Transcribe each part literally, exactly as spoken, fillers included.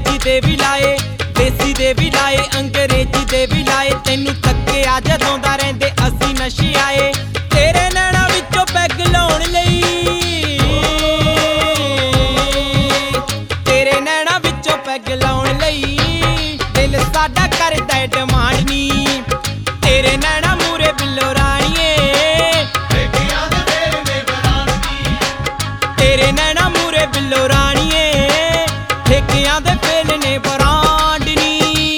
अंग्रेजी दे भी लाए, देसी दे भी लाए, अंग्रेजी दे भी लाए। तैनू थके आ जदों दा रहिंदे असीं नशे आए, तेरे नैणां विचों पैग लाउण लई, तेरे नैणां विचों पैग लाउण लई दिल साडा करदा डिमांड नी। तेरे नैणां मूरे बिल्लो राणीए, तेरे नैणां मूरे बिल्लो राणीए, ठेकियां दे फेल ने ब्रांड नी।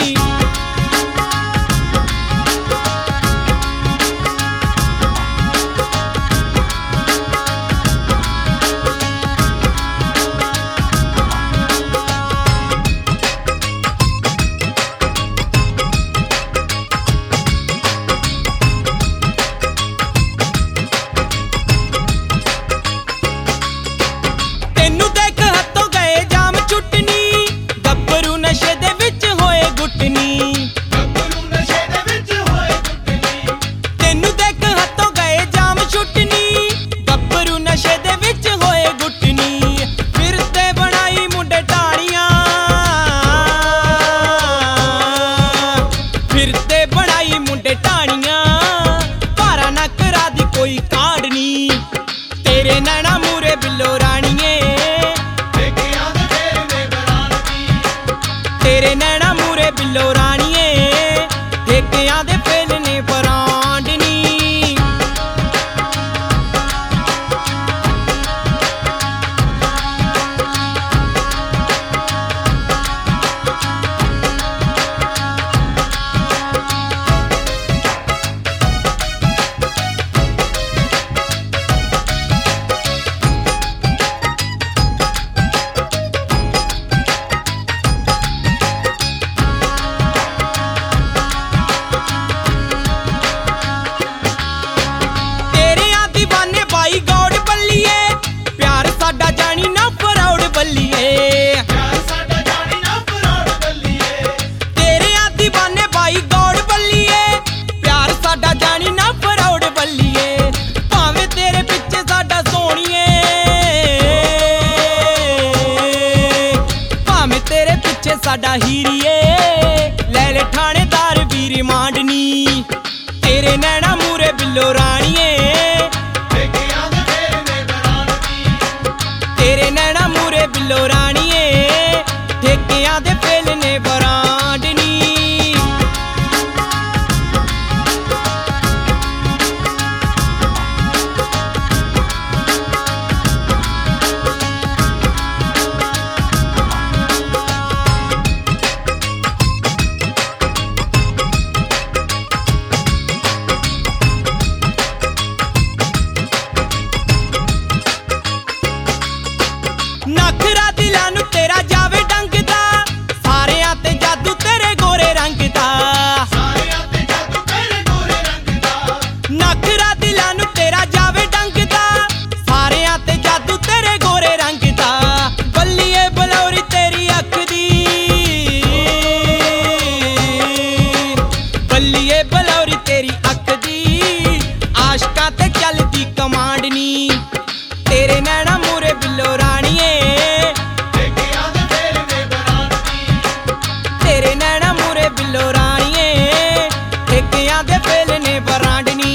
तेनू देख हत्थों गए जाम छुटनी, गब्बरू नशे दे विच होए गुटनी, गब्बरू नशे दे विच होए गुटनी। तेनू देख हत्थों गए जाम छुटनी, गब्बरू नशे दे विच होए गुटनी। फिरते बनाई मुंडे टाणियां, फिरते बनाई मुंडे टाणियां, भारा ना करा दी कोई कांड नी। तेरे नैणां मूरे बिल्लो राणीए, ठेकियां दे फेल ने ब्रांड नी। तेरे नैणां मूरे बिल्लो राणीए, ठेकियां दे फेल ने ब्रांड नी। तेरियां दीवाने बाई गौड़ बल्लीए, प्यार साडा जानी ना फरौड़ बल्लीए। प्यार साडा जानी ना फरौड़ बल्लीए। तेरियां दीवाने बाई गौड़ बल्लीए, प्यार साडा जानी ना फरौड़ बल्लीए। भावें तेरे पिछे साडा सोहणीए, भावें तेरे पिछे साडा हीरीए, ले ले थानेदार भी रिमांड नी। तेरे नैणां मूरे बिल्लो राणीए, ठेकियां दे फेल ने ब्रांड नी। तेरे नैणां मूरे बिल्लो राणीए, ठेकियां दे फेल ने ब्रांड नी। नखरा दिलां नूं तेरा जावे डंगदा, सारियां ते जादू तेरे गोरे रंग दा। सारियां ते जादू तेरे गोरे रंग दा। नखरा दिलां नूं तेरा जावे डंगदा, सारियां ते जादू तेरे गोरे रंग दा। बल्लीए बलौरी तेरी अख दी, बल्लीए बलौरी तेरी अख दी, आशकां ते चलदी कमांड नी। तेरे नैणां मूरे बिल्लो राणीए, ठेकियां दे फेल ने ब्रांड नी। तेरे नैणां मूरे बिल्लो राणीए, ठेकियां दे फेल ने ब्रांड नी।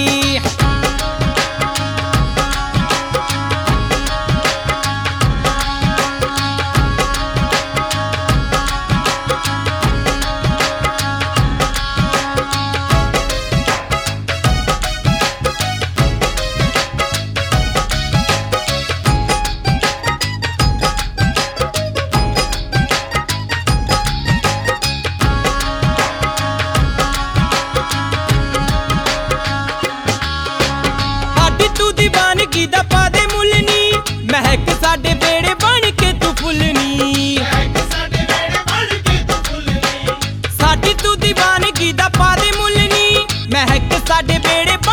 साडी तू दीवानगी दा पा दे मुੱਲ नी, महक साडे बेड़े बन के तू फुੱਲ नी। महक साडे वेड़े बन के तू फुੱਲ नी। साडी तू दीवानगी दा पा दे मुੱਲ नी, महक साडे बेड़े